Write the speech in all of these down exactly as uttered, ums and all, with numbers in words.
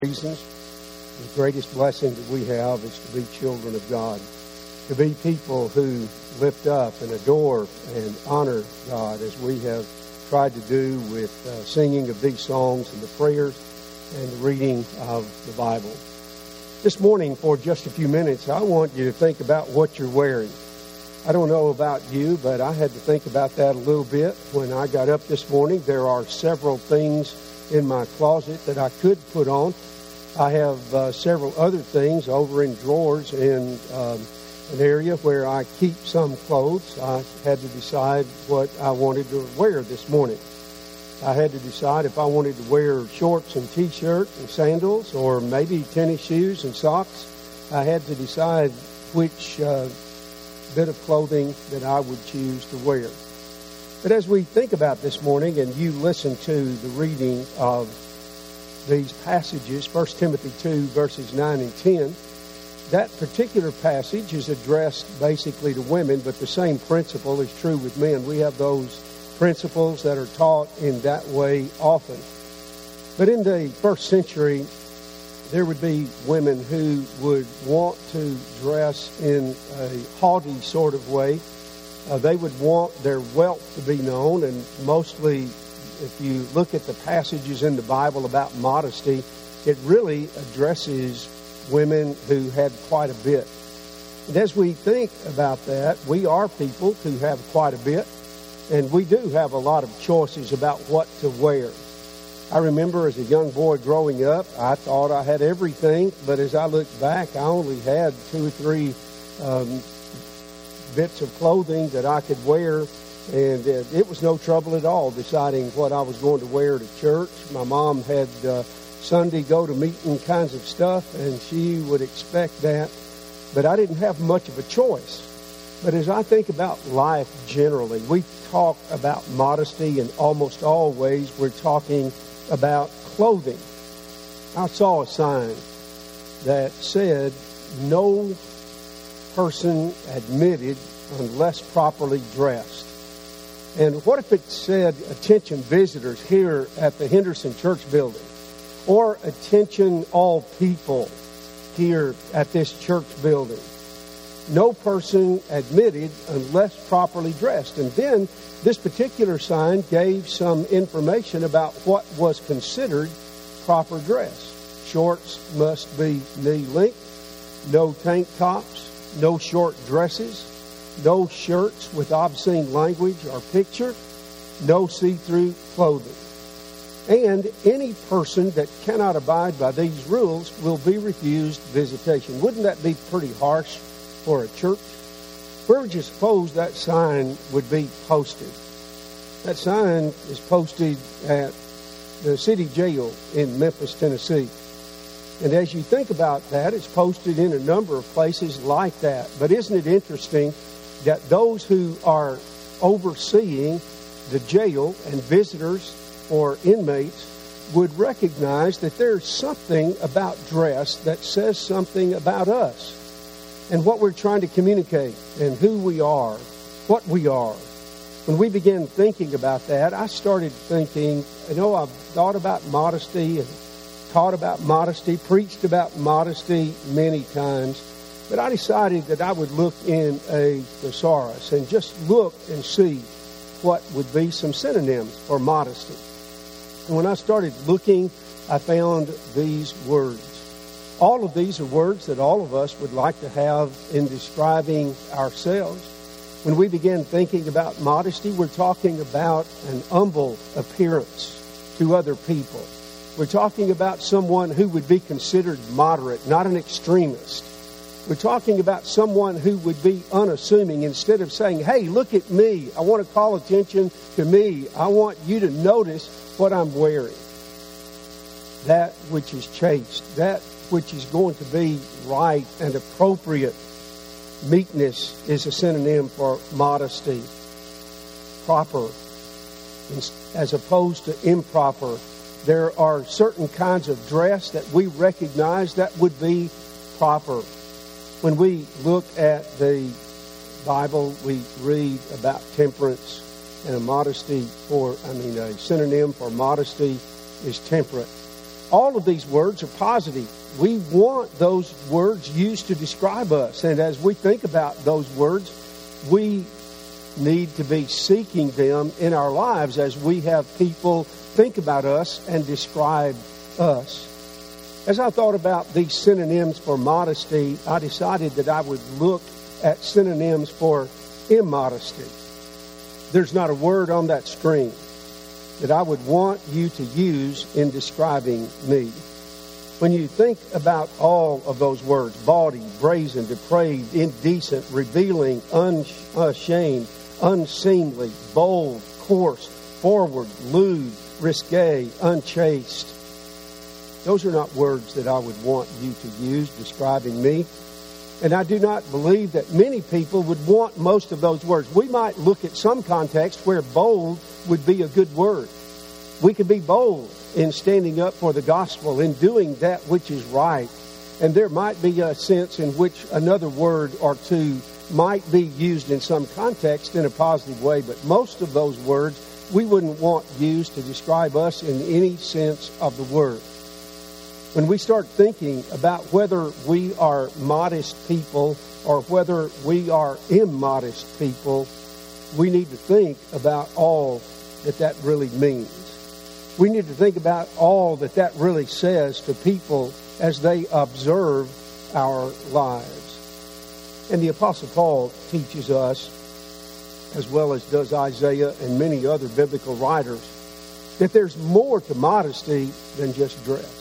reasons. The greatest blessing that we have is to be children of God, to be people who lift up and adore and honor God as we have tried to do with uh, singing of these songs and the prayers and the reading of the Bible. This morning, for just a few minutes, I want you to think about what you're wearing. I don't know about you, but I had to think about that a little bit when I got up this morning. There are several things in my closet that I could put on. I have uh, several other things over in drawers in um, an area where I keep some clothes. I had to decide what I wanted to wear this morning. I had to decide if I wanted to wear shorts and t-shirt and sandals or maybe tennis shoes and socks. I had to decide which uh, bit of clothing that I would choose to wear. But as we think about this morning and you listen to the reading of these passages, First Timothy two, verses nine and ten, that particular passage is addressed basically to women, but the same principle is true with men. We have those principles that are taught in that way often. But in the first century, there would be women who would want to dress in a haughty sort of way. Uh, they would want their wealth to be known, and mostly, if you look at the passages in the Bible about modesty, it really addresses women who had quite a bit. And as we think about that, we are people who have quite a bit, and we do have a lot of choices about what to wear. I remember as a young boy growing up, I thought I had everything, but as I look back, I only had two or three um, bits of clothing that I could wear, and uh, it was no trouble at all deciding what I was going to wear to church. My mom had uh, Sunday go-to-meeting kinds of stuff, and she would expect that, but I didn't have much of a choice. But as I think about life generally, we talk about modesty in almost always we're talking about clothing. I saw a sign that said, "No person admitted unless properly dressed." And what if it said, "Attention visitors here at the Henderson Church building," or "Attention all people here at this church building. No person admitted unless properly dressed." And then this particular sign gave some information about what was considered proper dress. Shorts must be knee length, no tank tops, no short dresses, no shirts with obscene language or picture, no see-through clothing. And any person that cannot abide by these rules will be refused visitation. Wouldn't that be pretty harsh for a church? Where would you suppose that sign would be posted? That sign is posted at the city jail in Memphis, Tennessee. And as you think about that, it's posted in a number of places like that. But isn't it interesting that those who are overseeing the jail and visitors or inmates would recognize that there's something about dress that says something about us and what we're trying to communicate and who we are, what we are. When we began thinking about that, I started thinking, you know, I've thought about modesty and taught about modesty, preached about modesty many times, but I decided that I would look in a thesaurus and just look and see what would be some synonyms for modesty. And when I started looking, I found these words. All of these are words that all of us would like to have in describing ourselves. When we begin thinking about modesty, we're talking about an humble appearance to other people. We're talking about someone who would be considered moderate, not an extremist. We're talking about someone who would be unassuming. Instead of saying, "Hey, look at me. I want to call attention to me. I want you to notice what I'm wearing." That which is chaste, that which is going to be right and appropriate. Meekness is a synonym for modesty. Proper, as opposed to improper. There are certain kinds of dress that we recognize that would be proper. When we look at the Bible, we read about temperance, and a modesty for, I mean, a synonym for modesty is temperate. all of these words are positive. We want those words used to describe us. And as we think about those words, we need to be seeking them in our lives as we have people think about us and describe us. As I thought about these synonyms for modesty, I decided that I would look at synonyms for immodesty. There's not a word on that screen that I would want you to use in describing me. When you think about all of those words, bawdy, brazen, depraved, indecent, revealing, unashamed, unseemly, bold, coarse, forward, lewd, risque, unchaste. Those are not words that I would want you to use describing me. And I do not believe that many people would want most of those words. We might look at some context where bold would be a good word. We could be bold in standing up for the gospel, in doing that which is right. And there might be a sense in which another word or two might be used in some context in a positive way. But most of those words we wouldn't want used to describe us in any sense of the word. When we start thinking about whether we are modest people or whether we are immodest people, we need to think about all that that really means. We need to think about all that that really says to people as they observe our lives. And the Apostle Paul teaches us, as well as does Isaiah and many other biblical writers, that there's more to modesty than just dress.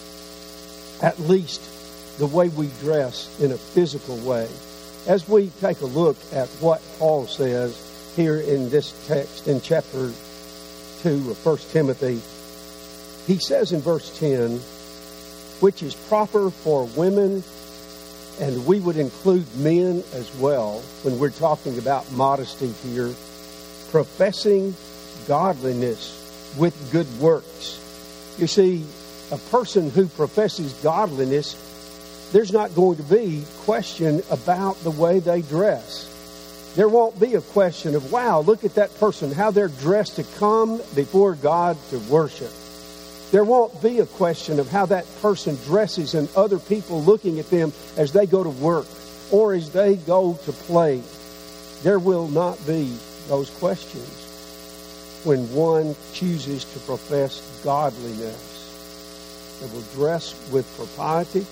At least the way we dress in a physical way. As we take a look at what Paul says here in this text in chapter two of First Timothy, he says in verse ten, which is proper for women, and we would include men as well when we're talking about modesty here, professing godliness with good works. You see, a person who professes godliness, there's not going to be question about the way they dress. There won't be a question of, wow, look at that person, how they're dressed to come before God to worship. There won't be a question of how that person dresses and other people looking at them as they go to work or as they go to play. There will not be those questions when one chooses to profess godliness. They will dress with propriety,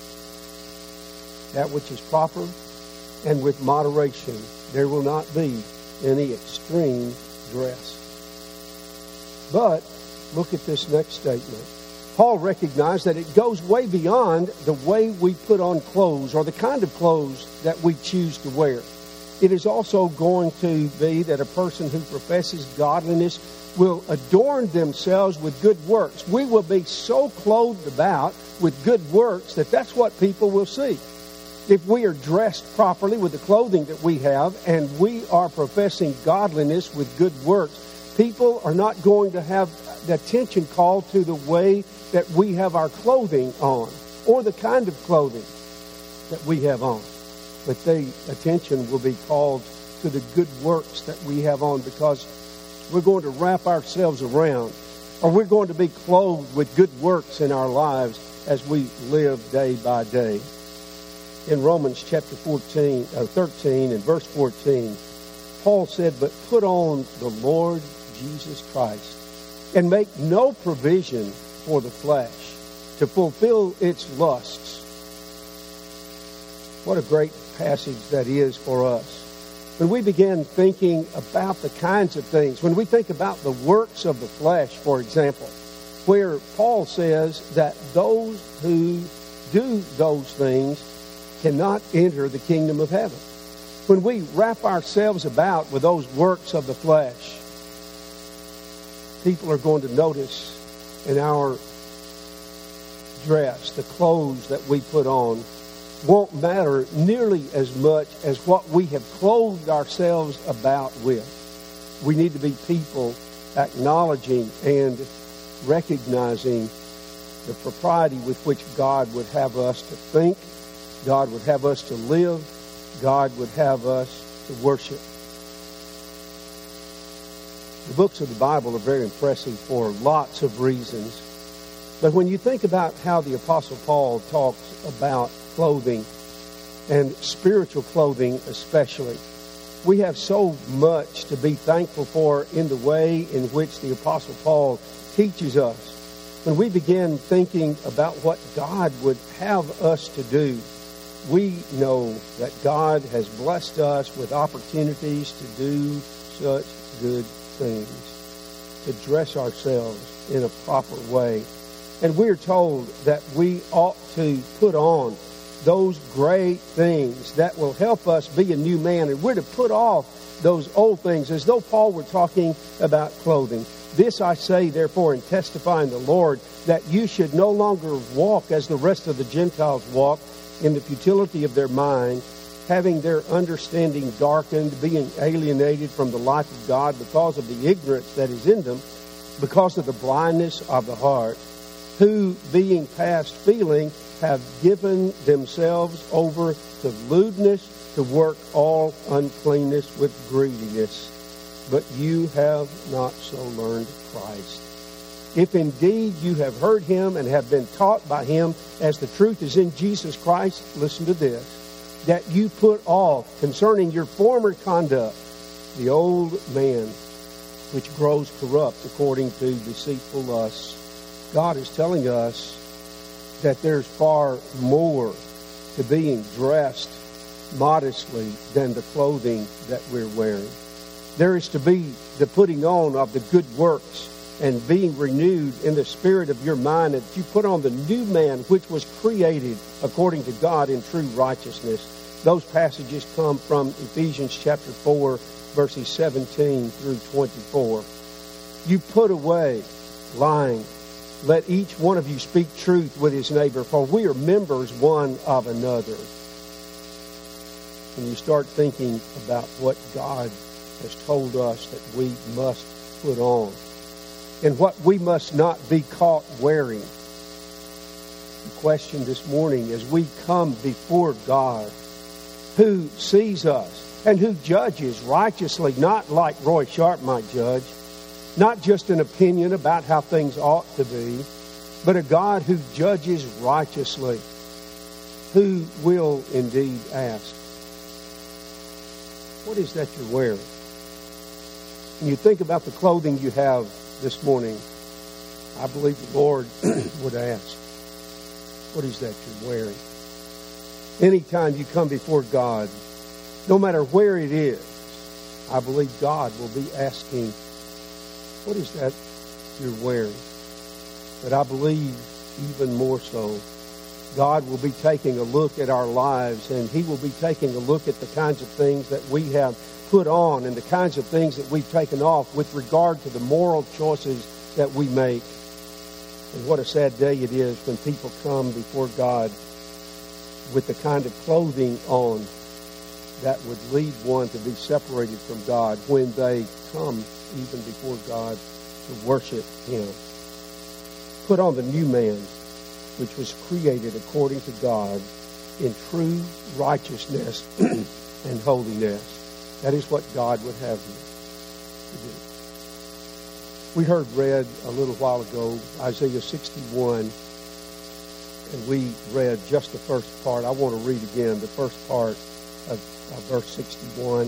that which is proper, and with moderation. There will not be any extreme dress. But look at this next statement. Paul recognized that it goes way beyond the way we put on clothes or the kind of clothes that we choose to wear. It is also going to be that a person who professes godliness will adorn themselves with good works. We will be so clothed about with good works that that's what people will see. If we are dressed properly with the clothing that we have and we are professing godliness with good works, people are not going to have the attention called to the way that we have our clothing on or the kind of clothing that we have on. But the attention will be called to the good works that we have on, because we're going to wrap ourselves around, or we're going to be clothed with good works in our lives as we live day by day. In Romans chapter fourteen, uh, thirteen and verse fourteen, Paul said, "But put on the Lord Jesus Christ, and make no provision for the flesh to fulfill its lusts." What a great passage that is for us. When we begin thinking about the kinds of things, when we think about the works of the flesh, for example, where Paul says that those who do those things cannot enter the kingdom of heaven. When we wrap ourselves about with those works of the flesh, people are going to notice in our dress, the clothes that we put on, won't matter nearly as much as what we have clothed ourselves about with. We need to be people acknowledging and recognizing the propriety with which God would have us to think, God would have us to live, God would have us to worship. The books of the Bible are very impressive for lots of reasons. But when you think about how the Apostle Paul talks about clothing, and spiritual clothing especially, we have so much to be thankful for in the way in which the Apostle Paul teaches us. When we begin thinking about what God would have us to do, we know that God has blessed us with opportunities to do such good things, to dress ourselves in a proper way. And we're told that we ought to put on those great things that will help us be a new man. And we're to put off those old things, as though Paul were talking about clothing. This I say, therefore, and testify in the Lord, that you should no longer walk as the rest of the Gentiles walk, in the futility of their mind, having their understanding darkened, being alienated from the life of God because of the ignorance that is in them, because of the blindness of the heart, who, being past feeling, have given themselves over to lewdness, to work all uncleanness with greediness. But you have not so learned Christ. If indeed you have heard him and have been taught by him, as the truth is in Jesus Christ, listen to this, that you put off concerning your former conduct the old man which grows corrupt according to deceitful lusts. God is telling us that there's far more to being dressed modestly than the clothing that we're wearing. There is to be the putting on of the good works and being renewed in the spirit of your mind, that you put on the new man which was created according to God in true righteousness. Those passages come from Ephesians chapter four, verses seventeen through twenty-four. You put away lying. Let each one of you speak truth with his neighbor, for we are members one of another. When you start thinking about what God has told us that we must put on, and what we must not be caught wearing. The question this morning, as we come before God, who sees us and who judges righteously, not like Roy Sharp might judge, not just an opinion about how things ought to be, but a God who judges righteously, who will indeed ask, what is that you're wearing? When you think about the clothing you have this morning, I believe the Lord would ask, what is that you're wearing? Anytime you come before God, no matter where it is, I believe God will be asking, what is that you're wearing? But I believe even more so, God will be taking a look at our lives, and He will be taking a look at the kinds of things that we have put on and the kinds of things that we've taken off with regard to the moral choices that we make. And what a sad day it is when people come before God with the kind of clothing on that would lead one to be separated from God when they come even before God to worship Him. Put on the new man, which was created according to God in true righteousness and holiness. That is what God would have you to do. We heard read a little while ago Isaiah sixty-one, and we read just the first part. I want to read again the first part of, of verse sixty-one.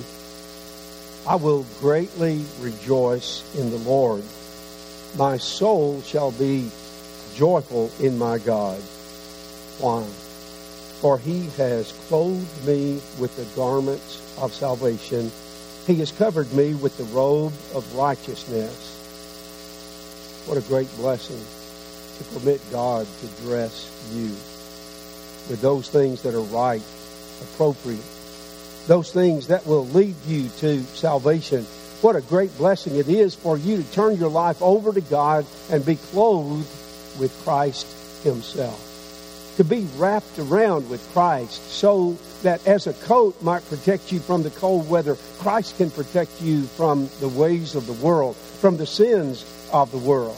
I will greatly rejoice in the Lord. My soul shall be joyful in my God. Why? For He has clothed me with the garments of salvation. He has covered me with the robe of righteousness. What a great blessing to permit God to dress you with those things that are right, appropriate, those things that will lead you to salvation. What a great blessing it is for you to turn your life over to God and be clothed with Christ Himself. To be wrapped around with Christ so that as a coat might protect you from the cold weather, Christ can protect you from the ways of the world, from the sins of the world.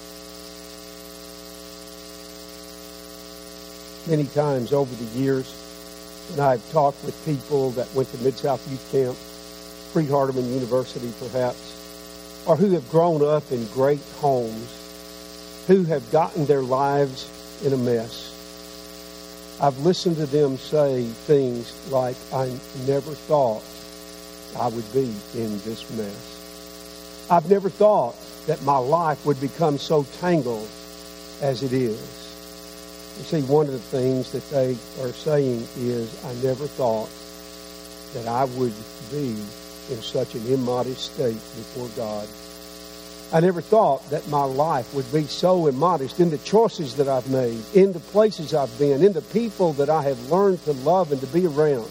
Many times over the years, when I've talked with people that went to Mid-South Youth Camp, Freed-Hardeman University perhaps, or who have grown up in great homes, who have gotten their lives in a mess. I've listened to them say things like, I never thought I would be in this mess. I've never thought that my life would become so tangled as it is. You see, one of the things that they are saying is, I never thought that I would be in such an immodest state before God. I never thought that my life would be so immodest in the choices that I've made, in the places I've been, in the people that I have learned to love and to be around.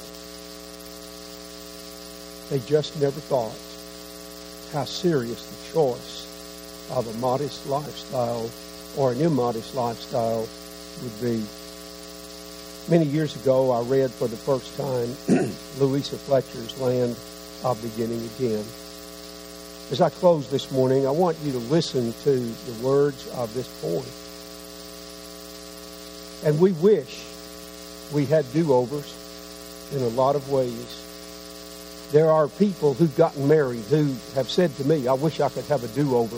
They just never thought how serious the choice of a modest lifestyle or an immodest lifestyle would be. Many years ago, I read for the first time Louisa Fletcher's Land of Beginning Again. As I close this morning, I want you to listen to the words of this poem. And we wish we had do-overs in a lot of ways. There are people who've gotten married who have said to me, I wish I could have a do-over.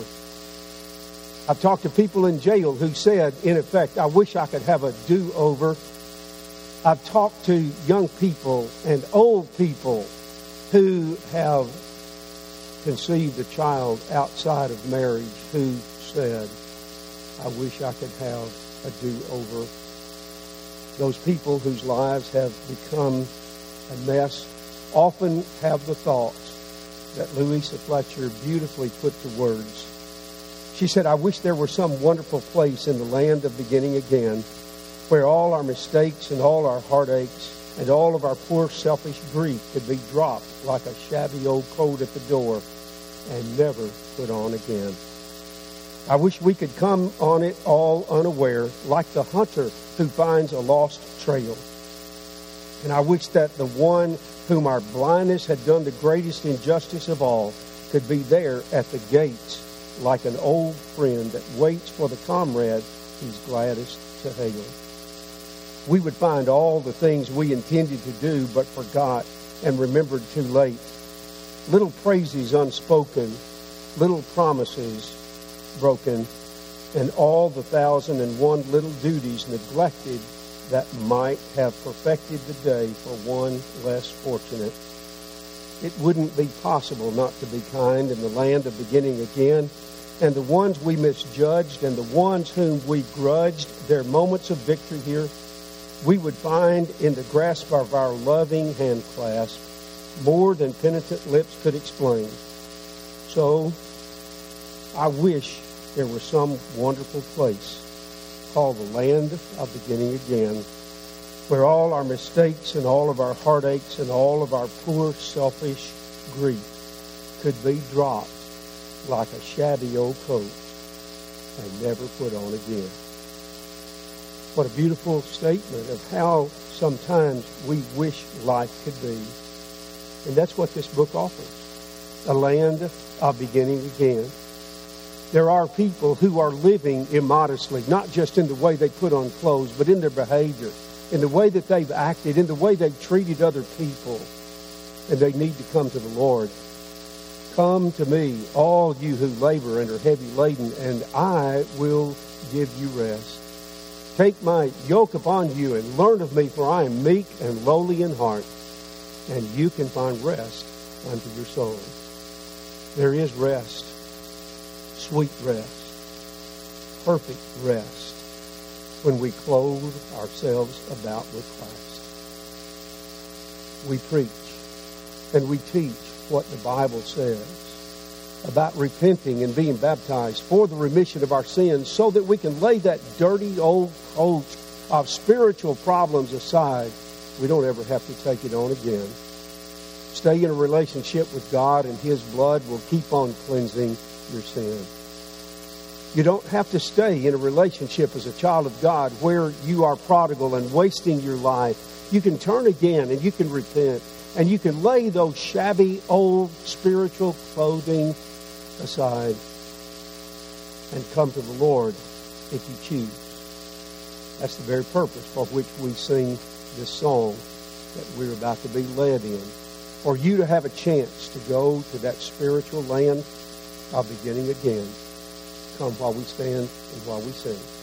I've talked to people in jail who said, in effect, I wish I could have a do-over. I've talked to young people and old people who have conceived a child outside of marriage who said, I wish I could have a do-over. Those people whose lives have become a mess often have the thoughts that Louisa Fletcher beautifully put to words. She said, I wish there were some wonderful place in the land of beginning again where all our mistakes and all our heartaches and all of our poor selfish grief could be dropped like a shabby old coat at the door and never put on again. I wish we could come on it all unaware, like the hunter who finds a lost trail. And I wish that the one whom our blindness had done the greatest injustice of all could be there at the gates like an old friend that waits for the comrade he's gladdest to hail. We would find all the things we intended to do but forgot and remembered too late. Little praises unspoken, little promises broken, and all the thousand and one little duties neglected that might have perfected the day for one less fortunate. It wouldn't be possible not to be kind in the land of beginning again, and the ones we misjudged and the ones whom we grudged their moments of victory here, we would find in the grasp of our loving hand clasp more than penitent lips could explain. So, I wish there were some wonderful place called the land of beginning again, where all our mistakes and all of our heartaches and all of our poor selfish grief could be dropped like a shabby old coat and never put on again. What a beautiful statement of how sometimes we wish life could be. And that's what this book offers. A land of beginning again. There are people who are living immodestly, not just in the way they put on clothes, but in their behavior, in the way that they've acted, in the way they've treated other people. And they need to come to the Lord. Come to me, all you who labor and are heavy laden, and I will give you rest. Take my yoke upon you and learn of me, for I am meek and lowly in heart, and you can find rest unto your soul. There is rest, sweet rest, perfect rest, when we clothe ourselves about with Christ. We preach and we teach what the Bible says about repenting and being baptized for the remission of our sins so that we can lay that dirty old coat of spiritual problems aside. We don't ever have to take it on again. Stay in a relationship with God, and His blood will keep on cleansing your sin. You don't have to stay in a relationship as a child of God where you are prodigal and wasting your life. You can turn again and you can repent, and you can lay those shabby old spiritual clothing aside and come to the Lord if you choose. That's the very purpose for which we sing this song that we're about to be led in. For you to have a chance to go to that spiritual land of beginning again. come while we stand and while we sing.